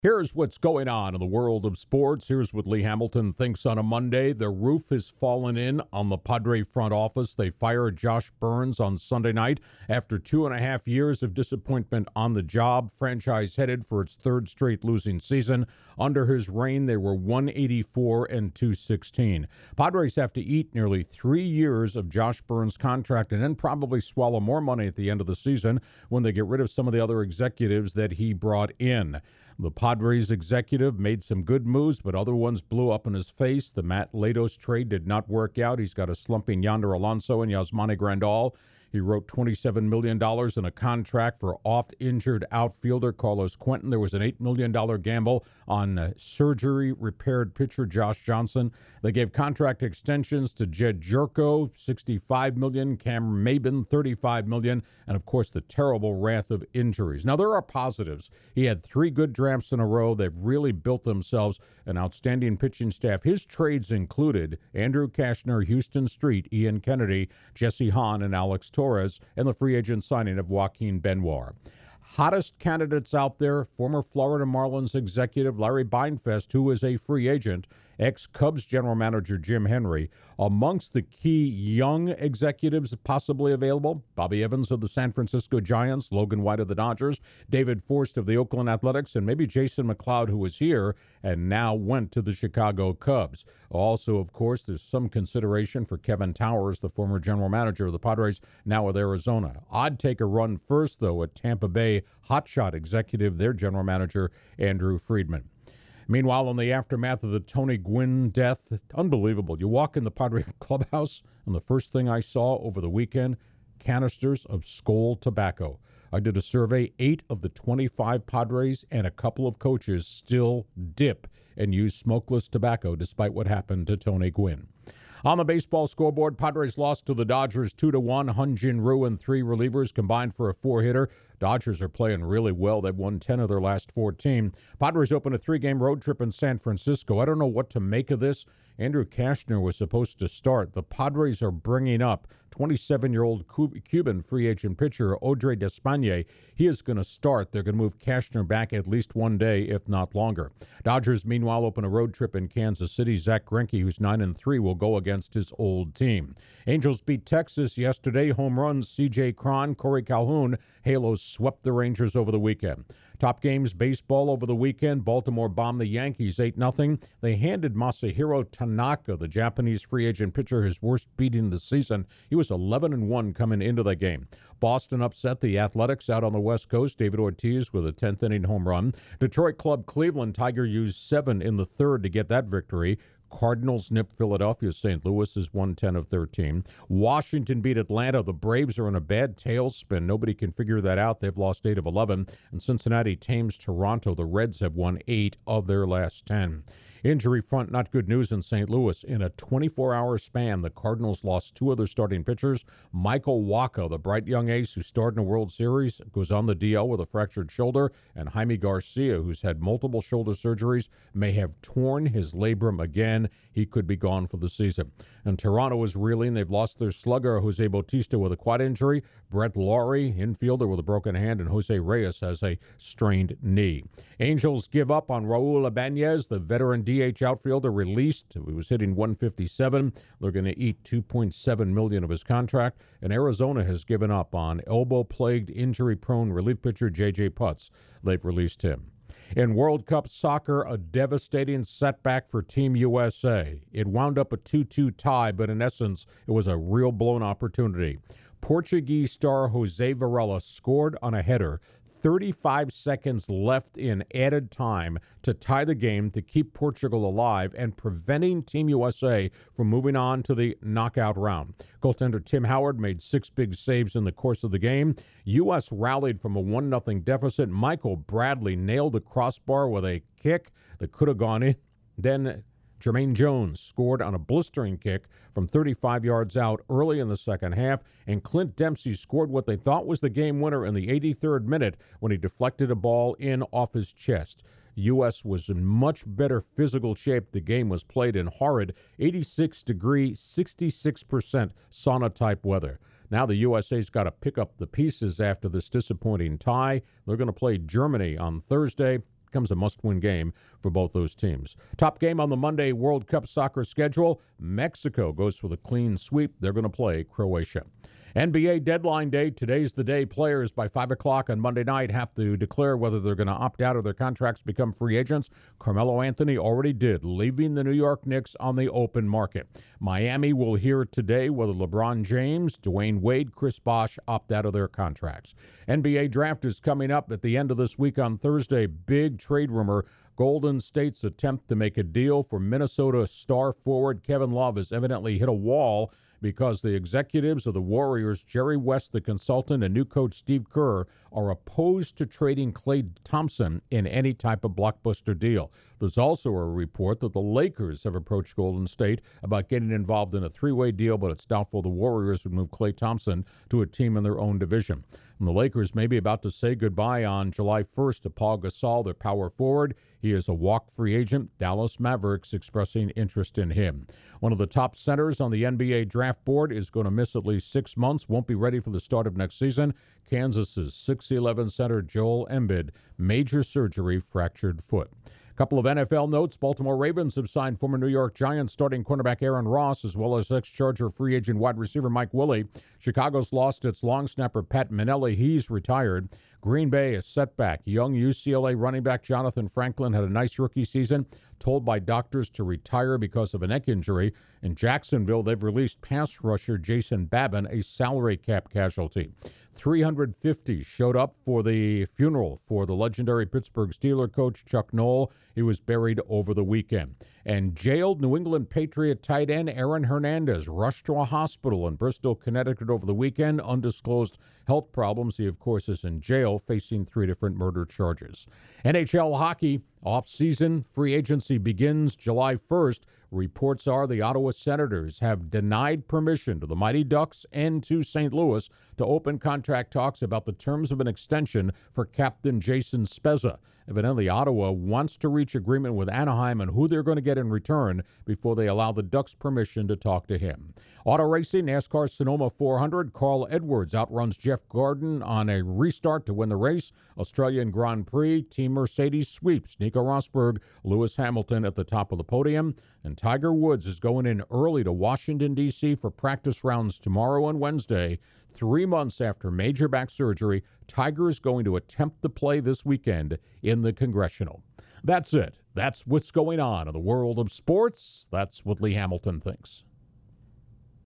Here's what's going on in the world of sports. Here's what Lee Hamilton thinks on a Monday. The roof has fallen in on the Padre front office. They fired Josh Byrnes on Sunday night after 2.5 years of disappointment on the job. Franchise headed for its third straight losing season. Under his reign, they were 184 and 216. Padres have to eat nearly 3 years of Josh Byrnes' contract and then probably swallow more money at the end of the season when they get rid of some of the other executives that he brought in. The Padres executive made some good moves, but other ones blew up in his face. The Matt Latos trade did not work out. He's got a slumping Yonder Alonso and Yasmani Grandal. He wrote $27 million in a contract for oft-injured outfielder Carlos Quentin. There was an $8 million gamble on surgery-repaired pitcher Josh Johnson. They gave contract extensions to Jed Jerko, $65 million, Cameron Maben, $35 million, and, of course, the terrible wrath of injuries. Now, there are positives. He had 3 good drafts in a row. They've really built themselves an outstanding pitching staff. His trades included Andrew Cashner, Houston Street, Ian Kennedy, Jesse Hahn, and Alex Torres, and the free agent signing of Joaquin Benoit. Hottest candidates out there, former Florida Marlins executive Larry Beinfest, who is a free agent, ex-Cubs general manager Jim Henry. Amongst the key young executives possibly available, Bobby Evans of the San Francisco Giants, Logan White of the Dodgers, David Forst of the Oakland Athletics, and maybe Jason McLeod, who was here and now went to the Chicago Cubs. Also, of course, there's some consideration for Kevin Towers, the former general manager of the Padres, now with Arizona. I'd take a run first, though, at Tampa Bay hotshot executive, their general manager, Andrew Friedman. Meanwhile, in the aftermath of the Tony Gwynn death, unbelievable. You walk in the Padre clubhouse, and the first thing I saw over the weekend, canisters of Skoal tobacco. I did a survey. 8 of the 25 Padres and a couple of coaches still dip and use smokeless tobacco despite what happened to Tony Gwynn. On the baseball scoreboard, Padres lost to the Dodgers 2-1. Hyun-Jin Ryu and 3 relievers combined for a 4-hitter. Dodgers are playing really well. They've won 10 of their last 14. Padres open a 3-game road trip in San Francisco. I don't know what to make of this. Andrew Cashner was supposed to start. The Padres are bringing up 27-year-old Cuban free agent pitcher Audrey Despaigne. He is going to start. They're going to move Cashner back at least one day, if not longer. Dodgers, meanwhile, open a road trip in Kansas City. Zach Greinke, who's 9-3, will go against his old team. Angels beat Texas yesterday. Home runs, C.J. Cron, Corey Calhoun. Halos swept the Rangers over the weekend. Top games baseball over the weekend. Baltimore bombed the Yankees 8-0. They handed Masahiro Tanaka, the Japanese free agent pitcher, his worst beating of the season. He was 11-1 coming into the game. Boston upset the Athletics out on the West Coast. David Ortiz with a 10th inning home run. Detroit club Cleveland Tiger used 7 in the third to get that victory. Cardinals nipped Philadelphia. St. Louis is 1-10 of 13. Washington beat Atlanta. The Braves are in a bad tailspin. Nobody can figure that out. They've lost 8 of 11. And Cincinnati tames Toronto. The Reds have won 8 of their last 10. Injury front, not good news in St. Louis. In a 24-hour span, the Cardinals lost 2 of their starting pitchers. Michael Wacha, the bright young ace who starred in a World Series, goes on the DL with a fractured shoulder. And Jaime Garcia, who's had multiple shoulder surgeries, may have torn his labrum again. He could be gone for the season. And Toronto is reeling. They've lost their slugger, Jose Bautista, with a quad injury. Brett Laurie, infielder, with a broken hand. And Jose Reyes has a strained knee. Angels give up on Raul Ibanez, the veteran DH outfielder, released. He was hitting 157. They're going to eat $2.7 million of his contract. And Arizona has given up on elbow-plagued, injury-prone relief pitcher J.J. Putz. They've released him. In World Cup soccer, a devastating setback for Team USA. It wound up a 2-2 tie, but in essence, it was a real blown opportunity. Portuguese star Jose Varela scored on a header 35 seconds left in added time to tie the game to keep Portugal alive and preventing Team USA from moving on to the knockout round. Goaltender Tim Howard made 6 big saves in the course of the game. U.S. rallied from a 1-0 deficit. Michael Bradley nailed the crossbar with a kick that could have gone in. Then Jermaine Jones scored on a blistering kick from 35 yards out early in the second half, and Clint Dempsey scored what they thought was the game winner in the 83rd minute when he deflected a ball in off his chest. U.S. was in much better physical shape. The game was played in horrid 86-degree, 66% sauna-type weather. Now the USA's got to pick up the pieces after this disappointing tie. They're going to play Germany on Thursday. becomes a must-win game for both those teams. Top game on the Monday World Cup soccer schedule. Mexico goes for the clean sweep. They're going to play Croatia. NBA deadline day. Today's the day players by 5 o'clock on Monday night have to declare whether they're going to opt out of their contracts, become free agents. Carmelo Anthony already did, leaving the New York Knicks on the open market. Miami will hear today whether LeBron James, Dwayne Wade, Chris Bosh opt out of their contracts. NBA draft is coming up at the end of this week on Thursday. Big trade rumor. Golden State's attempt to make a deal for Minnesota star forward Kevin Love has evidently hit a wall because the executives of the Warriors, Jerry West, the consultant, and new coach Steve Kerr, are opposed to trading Klay Thompson in any type of blockbuster deal. There's also a report that the Lakers have approached Golden State about getting involved in a three-way deal, but it's doubtful the Warriors would move Klay Thompson to a team in their own division. And the Lakers may be about to say goodbye on July 1st to Paul Gasol, their power forward. He is a walk free agent. Dallas Mavericks expressing interest in him. One of the top centers on the NBA draft board is going to miss at least 6 months, won't be ready for the start of next season. Kansas's 6'11" center Joel Embiid, major surgery, fractured foot. Couple of NFL notes. Baltimore Ravens have signed former New York Giants starting cornerback Aaron Ross, as well as ex-Charger free agent wide receiver Mike Willie. Chicago's lost its long snapper Pat Minnelli. He's retired. Green Bay is set back. Young UCLA running back Jonathan Franklin had a nice rookie season, told by doctors to retire because of a neck injury. In Jacksonville, they've released pass rusher Jason Babin, a salary cap casualty. 350 showed up for the funeral for the legendary Pittsburgh Steelers coach Chuck Noll. He was buried over the weekend. And jailed New England Patriot tight end Aaron Hernandez rushed to a hospital in Bristol, Connecticut over the weekend. Undisclosed health problems. He, of course, is in jail facing 3 different murder charges. NHL hockey off-season free agency begins July 1st. Reports are the Ottawa Senators have denied permission to the Mighty Ducks and to St. Louis to open contract talks about the terms of an extension for Captain Jason Spezza. Evidently, Ottawa wants to reach agreement with Anaheim on who they're going to get in return before they allow the Ducks permission to talk to him. Auto racing, NASCAR Sonoma 400. Carl Edwards outruns Jeff Gordon on a restart to win the race. Australian Grand Prix, Team Mercedes sweeps Nico Rosberg, Lewis Hamilton at the top of the podium. And Tiger Woods is going in early to Washington, D.C. for practice rounds tomorrow and Wednesday. 3 months after major back surgery, Tiger is going to attempt to play this weekend in the Congressional. That's it. That's what's going on in the world of sports. That's what Lee Hamilton thinks.